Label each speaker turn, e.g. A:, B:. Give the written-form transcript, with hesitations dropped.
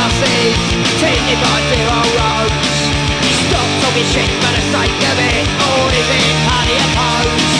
A: buses, tinted by zero roads. Stop talking shit for the sake of it, or is it hardly opposed?